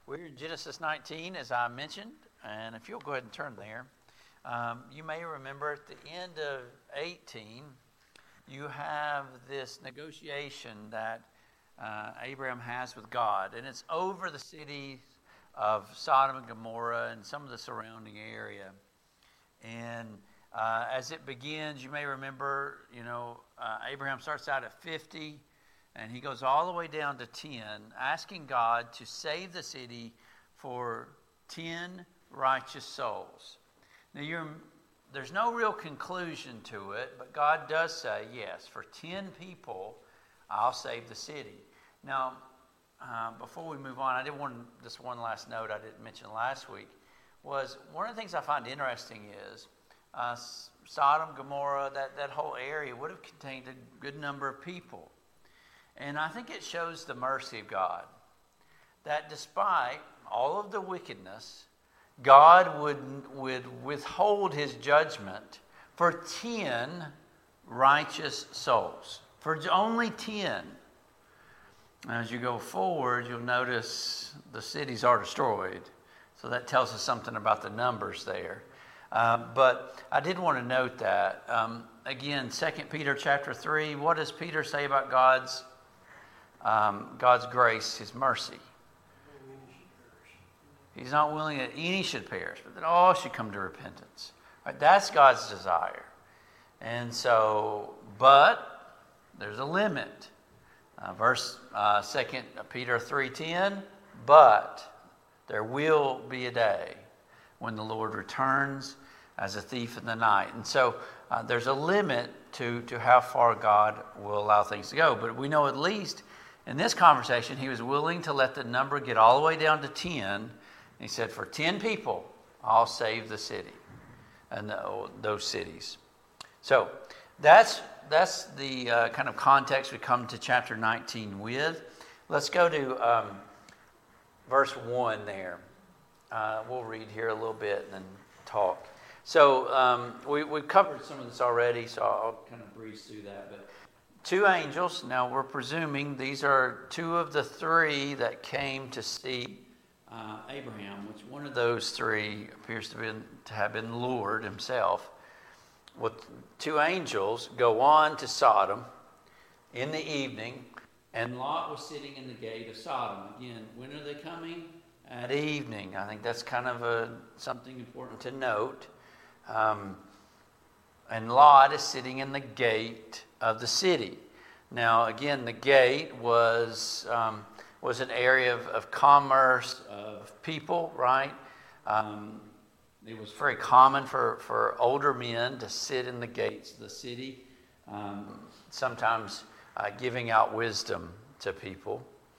We're in Genesis 19, as I mentioned, and if you'll go ahead and turn there. You may remember at the end of 18, you have this negotiation that Abraham has with God, and it's over the cities of Sodom and Gomorrah and some of the surrounding area. And as it begins, you may remember, Abraham starts out at 50, and he goes all the way down to 10, asking God to save the city for 10 righteous souls. Now, there's no real conclusion to it, but God does say, yes, for 10 people, I'll save the city. Now, before we move on, I did this one last note I didn't mention last week, was one of the things I find interesting is Sodom, Gomorrah, that whole area would have contained a good number of people. And I think it shows the mercy of God, that despite all of the wickedness, God would withhold his judgment for 10 righteous souls, for only 10. As you go forward, you'll notice the cities are destroyed. So that tells us something about the numbers there. But I did want to note that. Again, 2 Peter chapter 3, what does Peter say about God's grace, his mercy? He's not willing that any should perish, but that all should come to repentance. Right? That's God's desire. And so, but there's a limit. 2 Peter 3:10, but there will be a day when the Lord returns as a thief in the night. And so there's a limit to how far God will allow things to go. But we know at least in this conversation, he was willing to let the number get all the way down to 10. He said, for 10 people, I'll save the city and those cities. So that's the kind of context we come to chapter 19 with. Let's go to verse 1 there. We'll read here a little bit and then talk. So we've covered some of this already, so I'll kind of breeze through that. But 2 angels, now we're presuming these are 2 of the 3 that came to see Abraham, which one of those 3 appears to have been the Lord himself. Well, 2 angels go on to Sodom in the evening, and Lot was sitting in the gate of Sodom. Again, when are they coming? At evening. I think that's kind of something important to note. And Lot is sitting in the gate of the city. Now, again, the gate was an area of commerce, of people, right? It was very common for older men to sit in the gates of the city, sometimes giving out wisdom to people.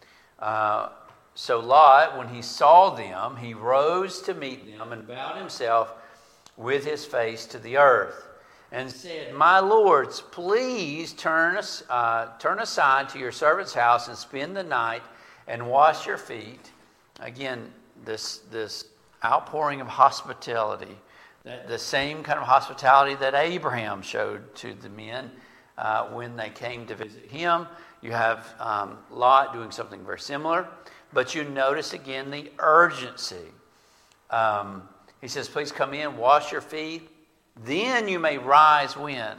So Lot, when he saw them, he rose to meet them and bowed himself with his face to the earth and said, "My lords, please turn aside to your servant's house and spend the night and wash your feet." Again, this outpouring of hospitality, the same kind of hospitality that Abraham showed to the men when they came to visit him. You have Lot doing something very similar, but you notice again the urgency. He says, "Please come in, wash your feet. Then you may rise when?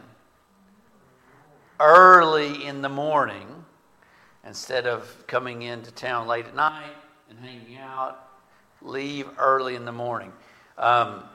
Early in the morning, instead of coming into town late at night and hanging out. Leave early in the morning and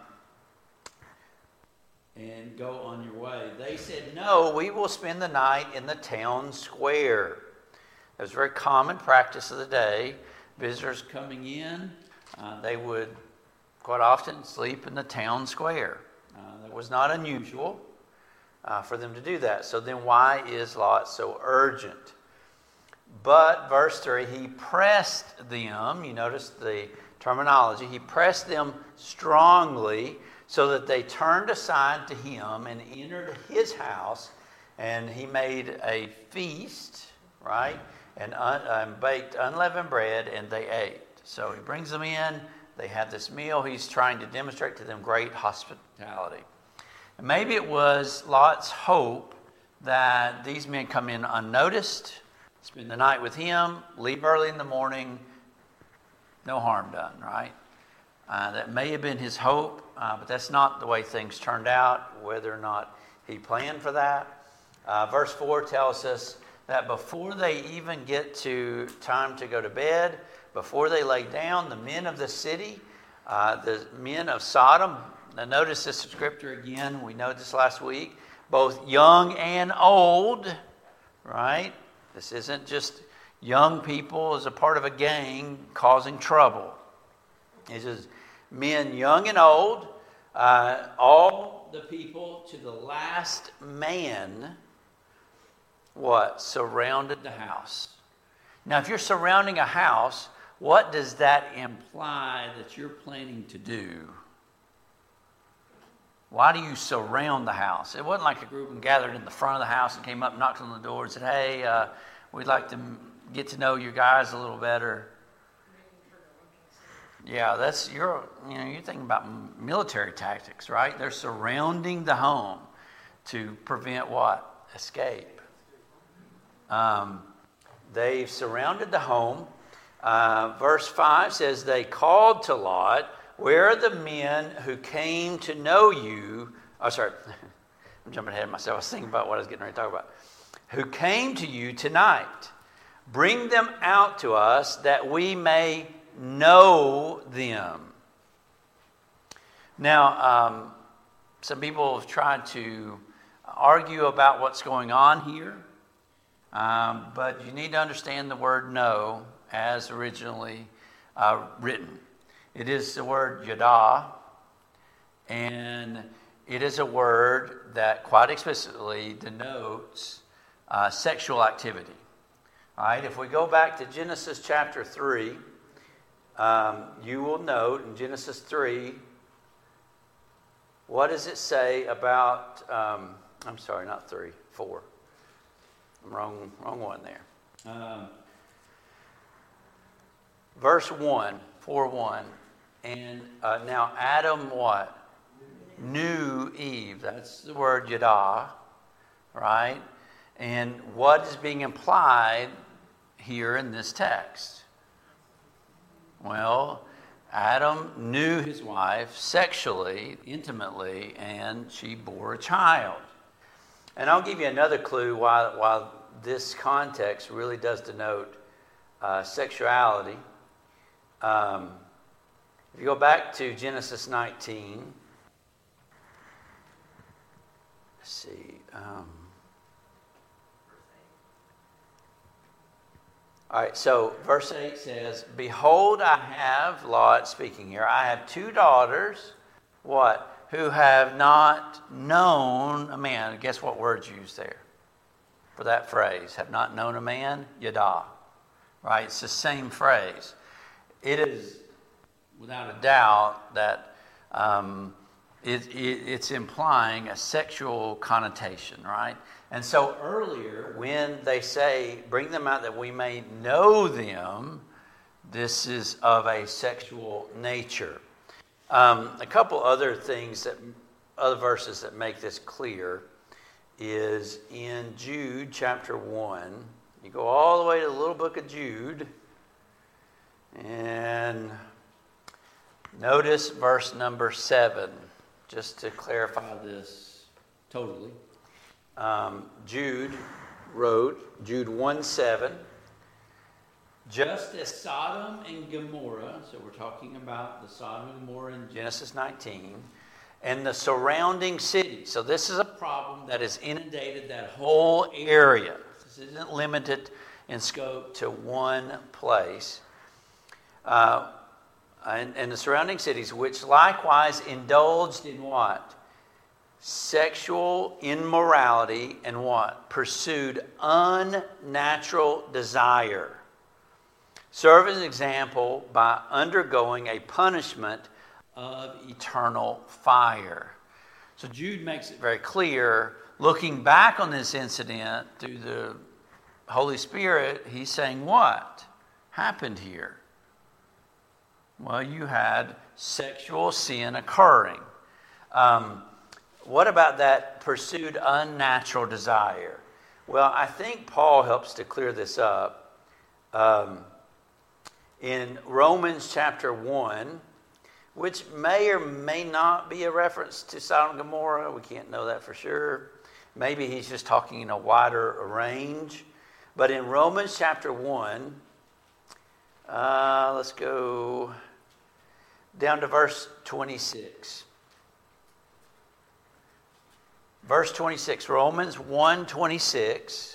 go on your way." They said, "No, we will spend the night in the town square." It was a very common practice of the day. Visitors coming in, they would quite often sleep in the town square. It was not unusual for them to do that. So then why is Lot so urgent? But verse 3, he pressed them. You notice the terminology. He pressed them strongly so that they turned aside to him and entered his house. And he made a feast, right? And baked unleavened bread, and they ate. So he brings them in. They have this meal. He's trying to demonstrate to them great hospitality. And maybe it was Lot's hope that these men come in unnoticed, spend the night with him, leave early in the morning, no harm done, right? That may have been his hope, but that's not the way things turned out, whether or not he planned for that. Verse 4 tells us that before they even get to time to go to bed, before they lay down, the men of the city, the men of Sodom, now notice this scripture again, we know this last week, both young and old, right? This isn't just young people as a part of a gang causing trouble. This is men young and old, all the people to the last man, what? Surrounded the house. Now, if you're surrounding a house, what does that imply that you're planning to do? Why do you surround the house? It wasn't like a group gathered in the front of the house and came up, knocked on the door and said, hey, we'd like to get to know you guys a little better. Yeah, you're thinking about military tactics, right? They're surrounding the home to prevent what? Escape. They've surrounded the home. Verse 5 says, they called to Lot, where are the men who came to know you? Oh, sorry. I'm jumping ahead of myself. I was thinking about what I was getting ready to talk about. Who came to you tonight? Bring them out to us that we may know them. Now, some people have tried to argue about what's going on here, but you need to understand the word know as originally written. It is the word yada, and it is a word that quite explicitly denotes sexual activity. All right, if we go back to Genesis chapter 3, you will note in Genesis 3, what does it say about, I'm sorry, not 3, 4. I'm wrong one there. Verse 1, 4:1. And now Adam what? Knew Eve. That's the word yada, right? And what is being implied here in this text? Well, Adam knew his wife sexually, intimately, and she bore a child. And I'll give you another clue why this context really does denote sexuality. If you go back to Genesis 19, let's see. All right, so verse 8 says, behold, I have, Lot speaking here, I have 2 daughters, what? Who have not known a man. Guess what word's used there for that phrase? Have not known a man? Yada. Right? It's the same phrase. It is without a doubt that it's implying a sexual connotation, right? And so earlier, when they say, bring them out that we may know them, this is of a sexual nature. A couple other things, other verses that make this clear is in Jude chapter 1. You go all the way to the little book of Jude, and notice verse number 7, just to clarify this totally. Jude wrote, Jude 1:7, just as Sodom and Gomorrah, so we're talking about the Sodom and Gomorrah in Genesis 19, and the surrounding cities. So this is a problem that has inundated that whole area. This isn't limited in scope to one place. And the surrounding cities, which likewise indulged in what? Sexual immorality and what? Pursued unnatural desire. Serve as an example by undergoing a punishment of eternal fire. So Jude makes it very clear, looking back on this incident through the Holy Spirit, he's saying what happened here? Well, you had sexual sin occurring. What about that pursued unnatural desire? Well, I think Paul helps to clear this up. in Romans chapter 1, which may or may not be a reference to Sodom and Gomorrah. We can't know that for sure. Maybe he's just talking in a wider range. But in Romans chapter 1, let's go down to verse 26. Verse 26, Romans 1:26.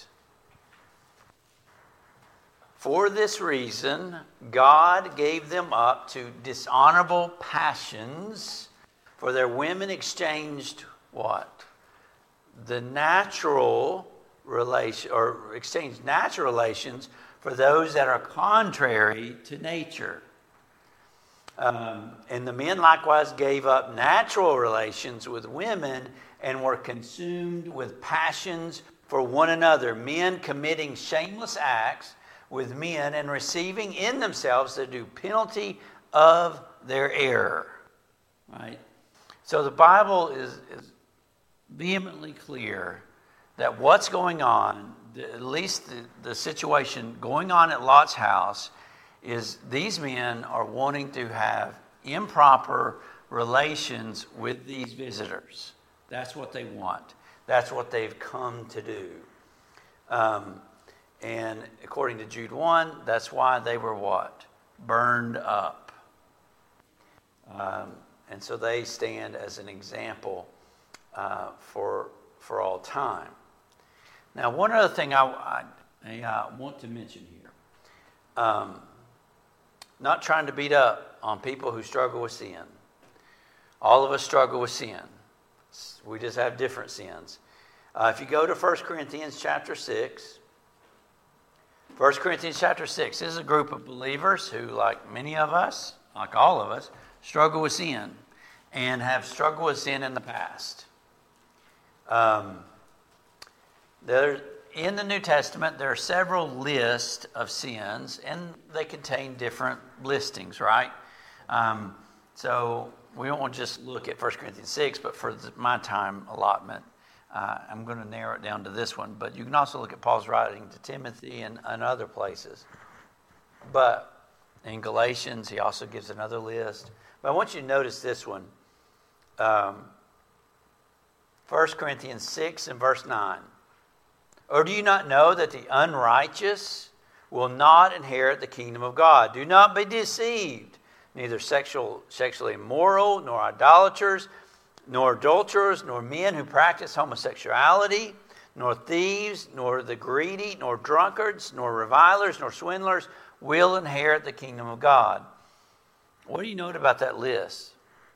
For this reason, God gave them up to dishonorable passions, for their women exchanged what? The natural relation, or exchanged natural relations for those that are contrary to nature. And the men likewise gave up natural relations with women and were consumed with passions for one another, men committing shameless acts with men and receiving in themselves the due penalty of their error. Right? So the Bible is vehemently clear that what's going on, at least the situation going on at Lot's house, is these men are wanting to have improper relations with these visitors. That's what they want. That's what they've come to do. And according to Jude 1, that's why they were what? Burned up. And so they stand as an example for all time. Now, one other thing I want to mention here. Not trying to beat up on people who struggle with sin. All of us struggle with sin. We just have different sins. If you go to 1 Corinthians chapter 6, 1 Corinthians chapter 6, this is a group of believers who, like many of us, like all of us, struggle with sin and have struggled with sin in the past. In the New Testament, there are several lists of sins, and they contain different listings, right? So we won't just look at 1 Corinthians 6, but for my time allotment, I'm going to narrow it down to this one. But you can also look at Paul's writing to Timothy and other places. But in Galatians, he also gives another list. But I want you to notice this one. 1 Corinthians 6 and verse 9. Or do you not know that the unrighteous will not inherit the kingdom of God? Do not be deceived. Neither sexually immoral, nor idolaters, nor adulterers, nor men who practice homosexuality, nor thieves, nor the greedy, nor drunkards, nor revilers, nor swindlers will inherit the kingdom of God. What do you note about that list?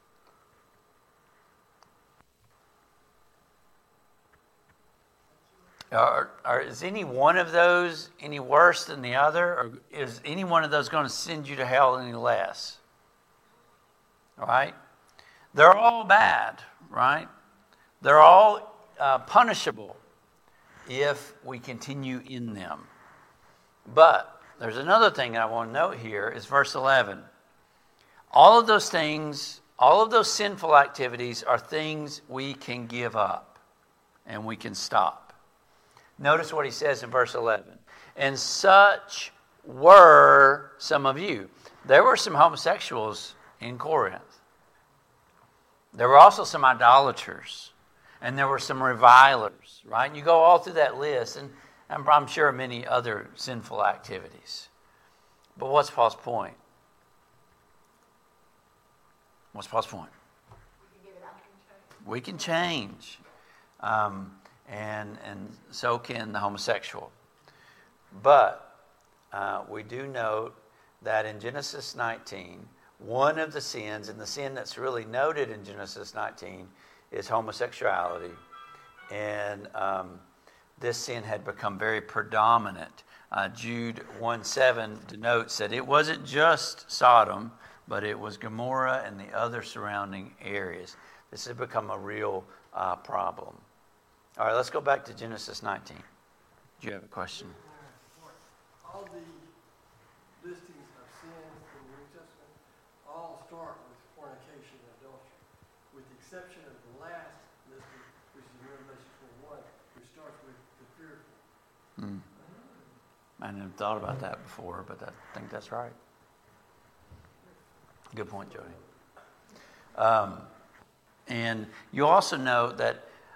Is any one of those any worse than the other? Or is any one of those going to send you to hell any less? All right? They're all bad, right? They're all punishable if we continue in them. But there's another thing I want to note here is verse 11. All of those things, all of those sinful activities are things we can give up and we can stop. Notice what he says in verse 11. And such were some of you. There were some homosexuals in Corinth. There were also some idolaters. And there were some revilers, right? And you go all through that list, and I'm sure many other sinful activities. But what's Paul's point? What's Paul's point? We can change. And so can the homosexual. But we do note that in Genesis 19, one of the sins, and the sin that's really noted in Genesis 19, is homosexuality. And this sin had become very predominant. Jude 1:7 denotes that it wasn't just Sodom, but it was Gomorrah and the other surrounding areas. This has become a real problem. All right, let's go back to Genesis 19. Do you have a question? All the listings of sins in the New Testament all start with fornication and adultery, with the exception of the last listing, which is in Revelation 21, which starts with the fearful. I never thought about that before, but I think that's right. Good point, Jody. And you also know that,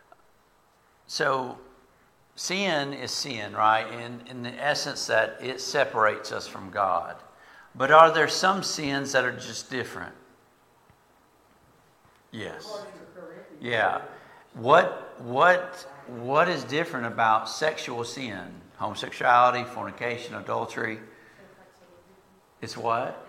so sin is sin, right? In the essence that it separates us from God. But are there some sins that are just different? Yes. Yeah. What is different about sexual sin? Homosexuality, fornication, adultery? It's what?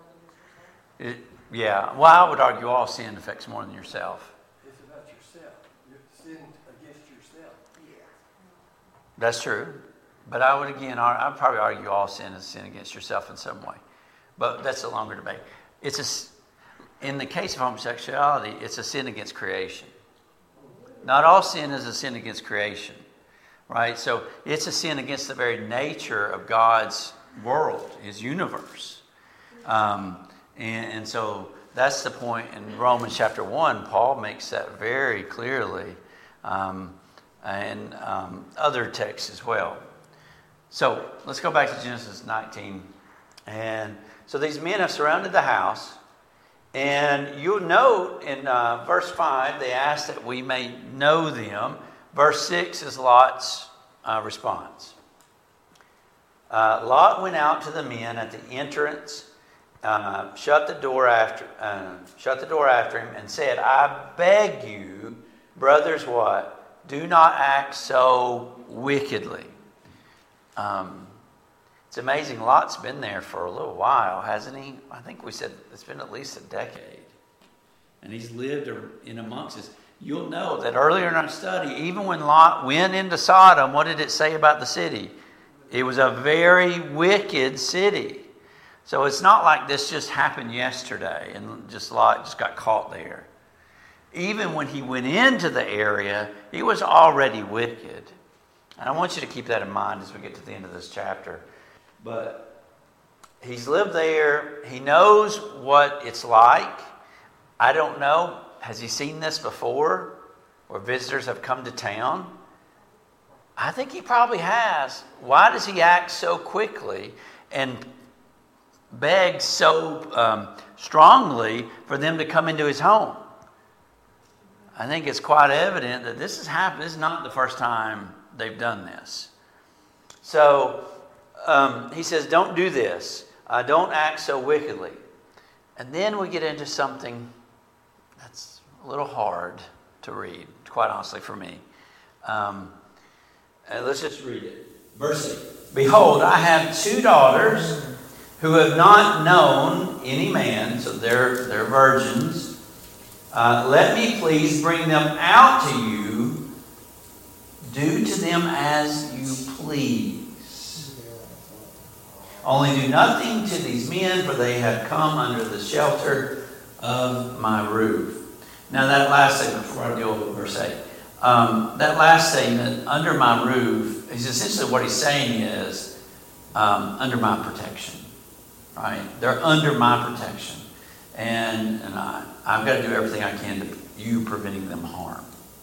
Yeah. Well, I would argue all sin affects more than yourself. It's about yourself. You're sinning against yourself. That's true. But I'd probably argue all sin is sin against yourself in some way. But that's a longer debate. In the case of homosexuality, it's a sin against creation. Not all sin is a sin against creation, right? So it's a sin against the very nature of God's world, His universe. And so that's the point in Romans chapter 1. Paul makes that very clearly, and other texts as well. So let's go back to Genesis 19. And so these men have surrounded the house. And you'll note in verse 5, they ask that we may know them. Verse 6 is Lot's response. Lot went out to the men at the entrance, shut the door after him, and said, "I beg you, brothers, what? Do not act so wickedly." It's amazing. Lot's been there for a little while, hasn't he? I think we said it's been at least a decade. And he's lived in amongst us. You'll know that earlier in our study, even when Lot went into Sodom, what did it say about the city? It was a very wicked city. So it's not like this just happened yesterday and Lot just got caught there. Even when he went into the area, he was already wicked. And I want you to keep that in mind as we get to the end of this chapter. But he's lived there. He knows what it's like. I don't know. Has he seen this before? Where visitors have come to town? I think he probably has. Why does he act so quickly and beg so strongly for them to come into his home? I think it's quite evident that this has happened. This is not the first time they've done this. So he says, don't do this. Don't act so wickedly. And then we get into something that's a little hard to read, quite honestly, for me. Let's just read it. Verse 8. Behold, I have 2 daughters who have not known any man, so they're virgins. Let me please bring them out to you. Do to them as you please. Only do nothing to these men, for they have come under the shelter of my roof. Now that last statement, before I deal with verse 8, that last statement, under my roof, is essentially what he's saying is, under my protection, right? They're under my protection. And I've got to do everything I can to you preventing them harm.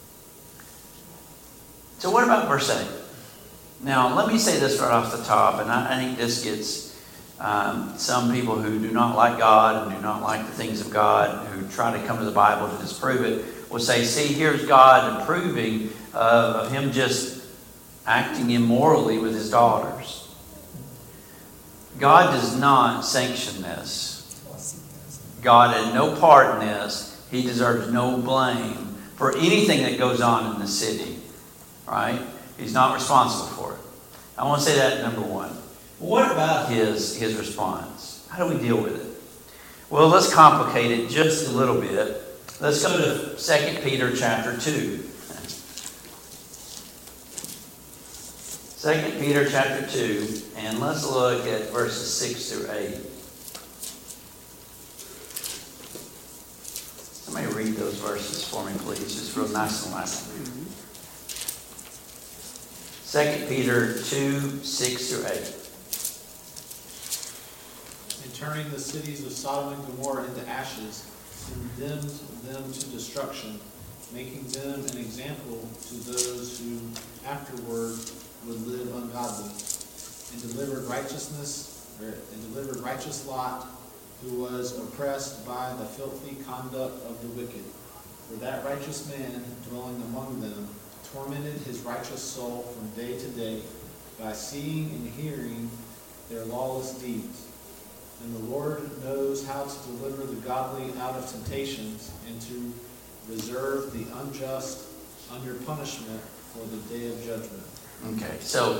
So what about verse 8? Now, let me say this right off the top, and I think this gets some people who do not like God and do not like the things of God, who try to come to the Bible to disprove it, will say, see, here's God approving of him just acting immorally with his daughters. God does not sanction this. God had no part in this. He deserves no blame for anything that goes on in the city, right? He's not responsible for it. I want to say that number one. What about his response? How do we deal with it? Well, let's complicate it just a little bit. Let's go to 2 Peter chapter 2. 2 Peter chapter 2, and let's look at verses 6 through 8. Somebody read those verses for me, please. Just real nice and loud. 2 Peter 2, 6 through 8. And turning the cities of Sodom and Gomorrah into ashes, condemned them to destruction, making them an example to those who afterward would live ungodly, and delivered righteous Lot who was oppressed by the filthy conduct of the wicked. For that righteous man dwelling among them tormented his righteous soul from day to day by seeing and hearing their lawless deeds. And the Lord knows how to deliver the godly out of temptations and to reserve the unjust under punishment for the day of judgment. Okay, so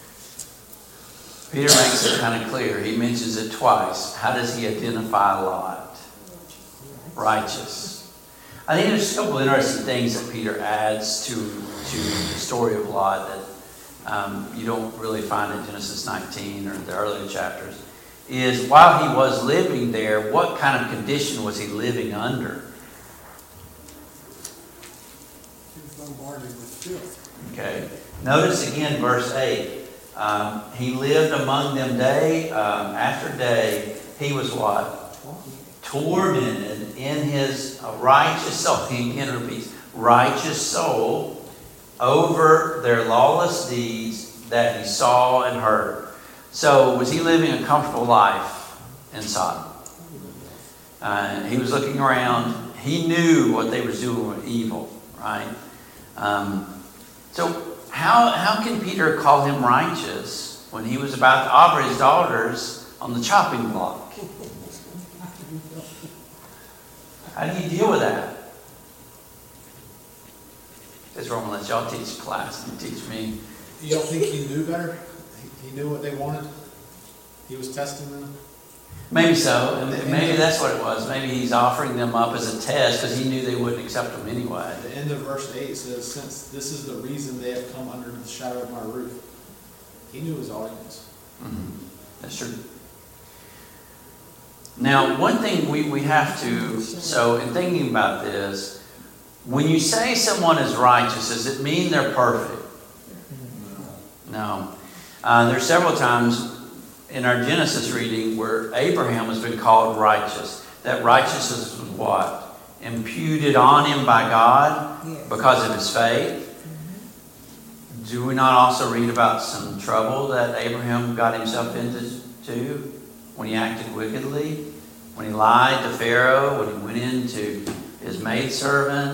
Peter makes it kind of clear. He mentions it twice. How does he identify Lot? Righteous. I think there's a couple of interesting things that Peter adds to the story of Lot that you don't really find in Genesis 19 or the earlier chapters. Is while he was living there, what kind of condition was he living under? He was bombarded with filth. Okay. Notice again verse 8. He lived among them day after day. He was what? Tormented in his righteous soul. He repeats, righteous soul over their lawless deeds that he saw and heard. So was he living a comfortable life in Sodom? He was looking around. He knew what they were doing was evil, right? So how can Peter call him righteous when he was about to offer his daughters on the chopping block? How do you deal with that? That's where I'm going to let y'all teach class and teach me. You don't think he knew better? He knew what they wanted? He was testing them? Maybe so. And maybe that's what it was. Maybe he's offering them up as a test because he knew they wouldn't accept them anyway. At the end of verse 8 says, since this is the reason they have come under the shadow of my roof. He knew his audience. Mm-hmm. That's true. Now, one thing we have to, so in thinking about this, when you say someone is righteous, does it mean they're perfect? No. There's several times in our Genesis reading where Abraham has been called righteous. That righteousness was what? Imputed on him by God because of his faith. Do we not also read about some trouble that Abraham got himself into when he acted wickedly? When he lied to Pharaoh, when he went into his maidservant,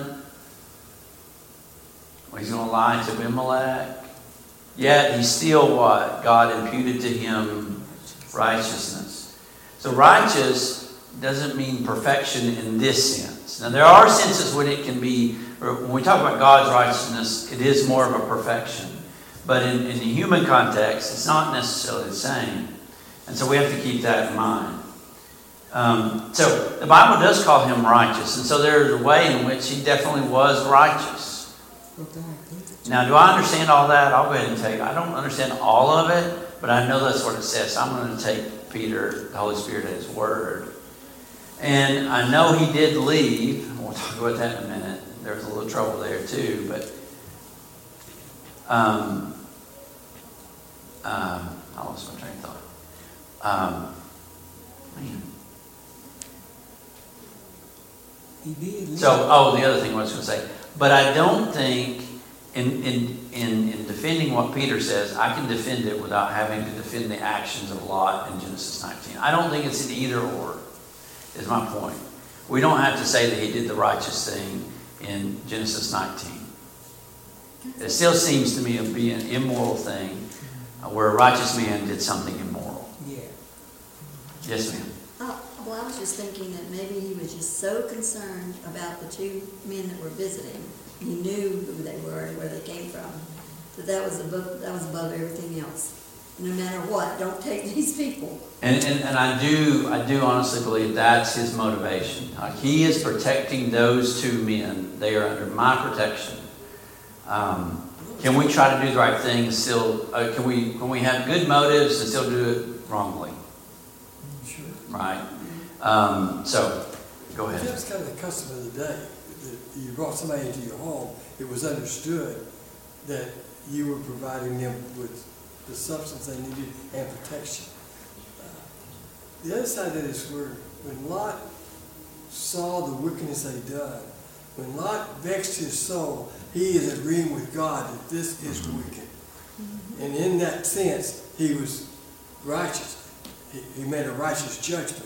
when he's going to lie to Abimelech. Yet he still what? God imputed to him righteousness. So righteous doesn't mean perfection in this sense. Now there are senses when it can be, when we talk about God's righteousness, it is more of a perfection. But in the human context, it's not necessarily the same. And so we have to keep that in mind. So the Bible does call him righteous. And so there's a way in which he definitely was righteous. Now, do I understand all that? I'll go ahead and take, I don't understand all of it, but I know that's what it says. So I'm going to take Peter, the Holy Spirit, at his word. And I know he did leave. We'll talk about that in a minute. There's a little trouble there too, but I lost my train of thought. So, the other thing I was going to say, but I don't think in defending what Peter says, I can defend it without having to defend the actions of Lot in Genesis 19. I don't think it's an either or, is my point. We don't have to say that he did the righteous thing in Genesis 19. It still seems to me to be an immoral thing where a righteous man did something immoral. Yeah. Yes, ma'am. Well, I was just thinking that maybe he was just so concerned about the two men that were visiting. He knew who they were and where they came from. That was above everything else. No matter what, don't take these people. And I do honestly believe that's his motivation. He is protecting those two men. They are under my protection. Can we try to do the right thing and still? Can we have good motives and still do it wrongly? Sure. Right. So, go ahead. That was kind of the custom of the day. That you brought somebody into your home. It was understood that you were providing them with the substance they needed and protection. The other side of that is where when Lot saw the wickedness they'd done, when Lot vexed his soul, he is agreeing with God that this is wicked. And in that sense, he was righteous. He made a righteous judgment.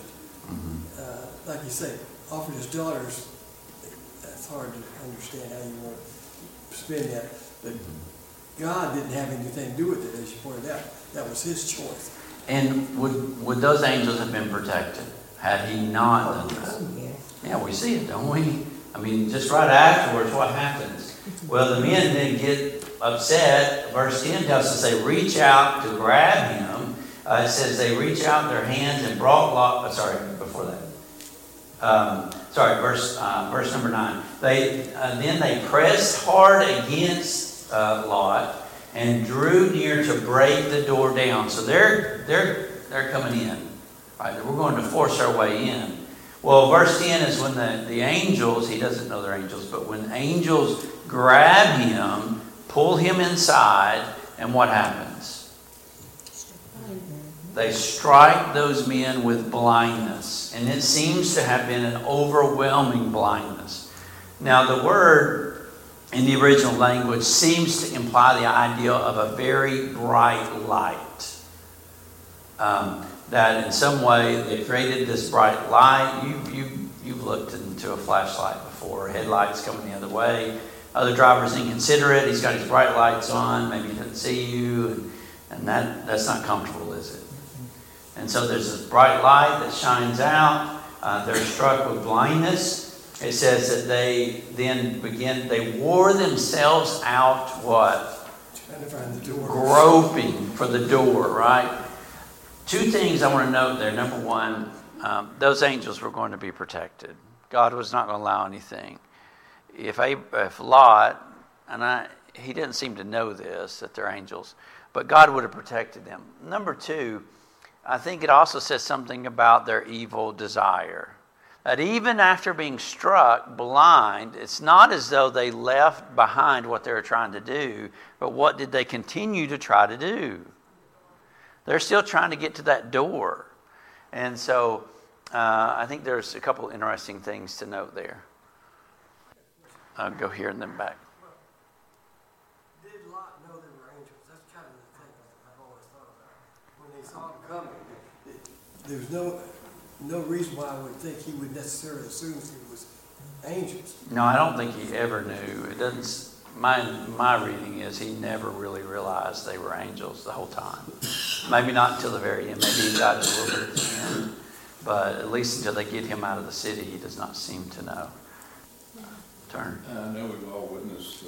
like you say, offered his daughters, that's hard to understand how you want to spin that. But God didn't have anything to do with it, as you pointed out. That was his choice. And would those angels have been protected had he not done that? Yeah, we see it, don't we? I mean, just right afterwards, what happens? Well, the men then get upset. Verse 10 tells us they reach out to grab him. It says they reach out their hands and brought Lot. Before that. Verse number 9. Then they pressed hard against Lot and drew near to break the door down. So they're coming in. Right? We're going to force our way in. Well, verse 10 is when the angels, he doesn't know they're angels, but when angels grab him, pull him inside, and what happens? They strike those men with blindness. And it seems to have been an overwhelming blindness. Now, the word in the original language seems to imply the idea of a very bright light. That in some way they created this bright light. You've looked into a flashlight before, headlights coming the other way. Other drivers inconsiderate. He's got his bright lights on. Maybe he doesn't see you. And that's not comfortable, is it? And so there's this bright light that shines out. They're struck with blindness. It says that they wore themselves out what? Trying to find the door. Groping for the door, right? Two things I want to note there. Number one, those angels were going to be protected. God was not going to allow anything. If Lot, he didn't seem to know this, that they're angels, but God would have protected them. Number two, I think it also says something about their evil desire. That even after being struck blind, it's not as though they left behind what they were trying to do, but what did they continue to try to do? They're still trying to get to that door. And so I think there's a couple interesting things to note there. I'll go here and then back. Did Lot know they were angels? That's kind of the thing I've always thought about. When they saw them coming, there's no reason why I would think he would necessarily assume it was angels. No, I don't think he ever knew. It doesn't. My reading is he never really realized they were angels the whole time. Maybe not until the very end. Maybe he got it a little bit at the end. But at least until they get him out of the city, he does not seem to know. Turn. I know we've all witnessed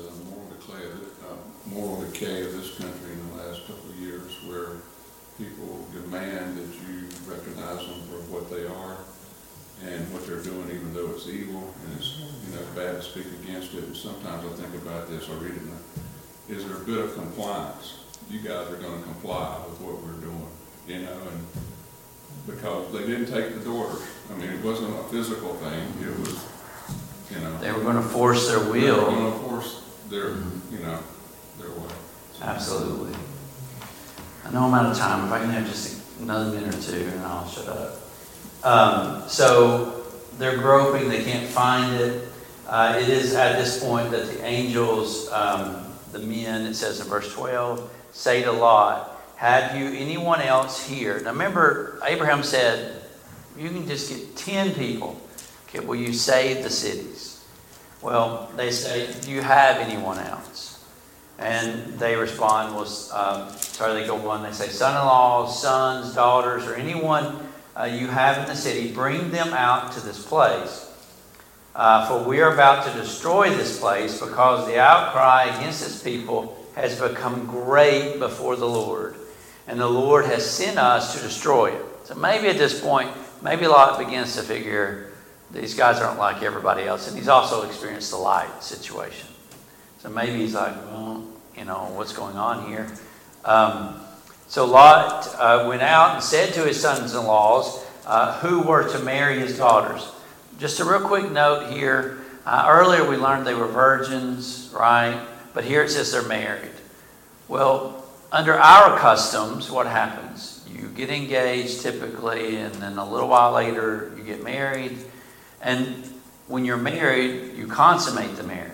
moral decay of this country in the last couple of years, where people demand that you recognize them for what they are and what they're doing, even though it's evil and it's bad to speak against it. And sometimes I think about this, I read it, is there a bit of compliance? You guys are going to comply with what we're doing, and because they didn't take the daughters. I mean, it wasn't a physical thing. It was, They were going to force their will. They were going to force their, their way. Absolutely. I know I'm out of time. If I can have just another minute or two, and I'll shut up. So they're groping. They can't find it. It is at this point that the angels, the men, it says in verse 12, say to Lot, have you anyone else here? Now remember, Abraham said, you can just get 10 people. Okay, will you save the cities? Well, they say, do you have anyone else? And they respond, they go on, they say, son-in-laws, sons, daughters, or anyone you have in the city, bring them out to this place. For we are about to destroy this place because the outcry against this people has become great before the Lord. And the Lord has sent us to destroy it. So maybe at this point, maybe Lot begins to figure these guys aren't like everybody else. And he's also experienced the light situation. So maybe he's like, well, what's going on here? So Lot went out and said to his sons-in-laws who were to marry his daughters. Just a real quick note here. Earlier we learned they were virgins, right? But here it says they're married. Well, under our customs, what happens? You get engaged typically, and then a little while later you get married. And when you're married, you consummate the marriage.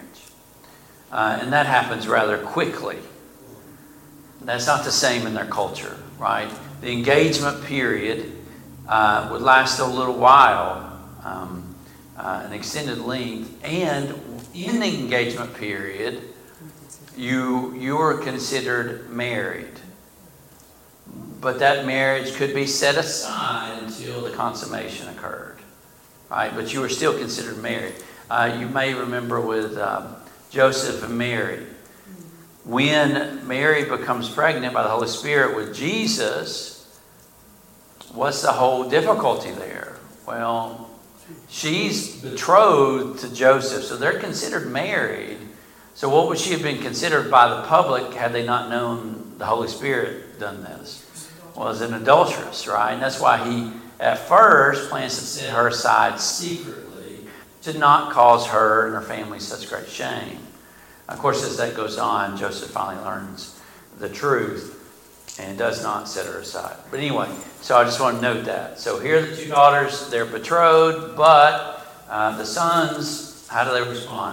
And that happens rather quickly. That's not the same in their culture, right? The engagement period would last a little while, an extended length, and in the engagement period, you were considered married. But that marriage could be set aside until the consummation occurred, right? But you were still considered married. You may remember with Joseph and Mary. When Mary becomes pregnant by the Holy Spirit with Jesus, what's the whole difficulty there? Well, she's betrothed to Joseph, so they're considered married. So what would she have been considered by the public had they not known the Holy Spirit done this? Well, as an adulteress, right? And that's why he, at first, plans to set her aside secretly to not cause her and her family such great shame. Of course, as that goes on, Joseph finally learns the truth and does not set her aside. But anyway, so I just want to note that. So here are the two daughters. They're betrothed, but the sons, how do they respond?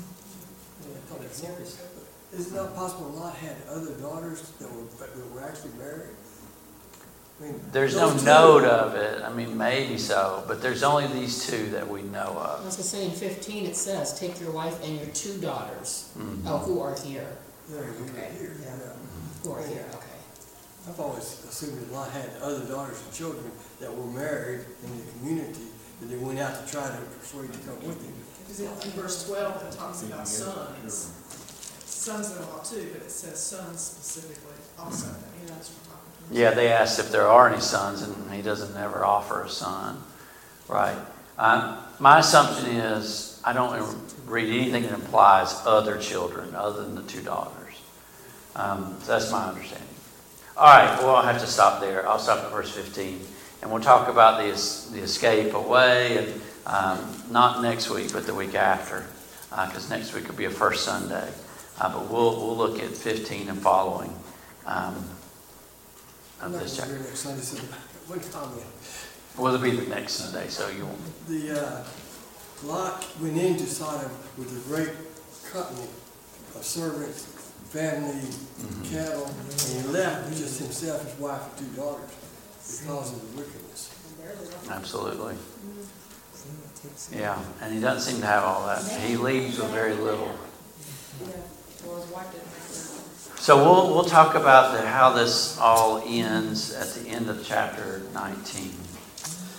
Is it not possible Lot had other daughters that were actually married? I mean, There's no note of it. I mean, maybe so, but there's only these two that we know of. I was gonna say in 15 it says, take your wife and your two daughters, Mhm. who are here. They're Okay. here, Yeah. yeah. Who are here, okay. I've always assumed that Lot had other daughters and children that were married in the community, that they went out to try to persuade to come with him. Because in verse 12, it talks about sons. Sons-in-law too, but it says sons specifically also. You know, that's what we're talking about. Yeah, they asked if there are any sons, and he doesn't ever offer a son. Right. My assumption is I don't read anything that implies other children other than the two daughters. So that's my understanding. All right, well, I'll have to stop there. I'll stop at verse 15. And we'll talk about the escape away, and not next week, but the week after, because next week will be a first Sunday. But we'll look at 15 and following I'm of not this gonna be chapter. here next Sunday, so one comment. Well, it'll be the next Sunday, so you won't. Lot went into Sodom with a great company of servants, family, cattle, and he left with just himself, his wife, and two daughters because of the wickedness. Absolutely. Yeah, and he doesn't seem to have all that. He leaves with very little. Yeah, well, his wife didn't have that. So we'll talk about how this all ends at the end of chapter 19.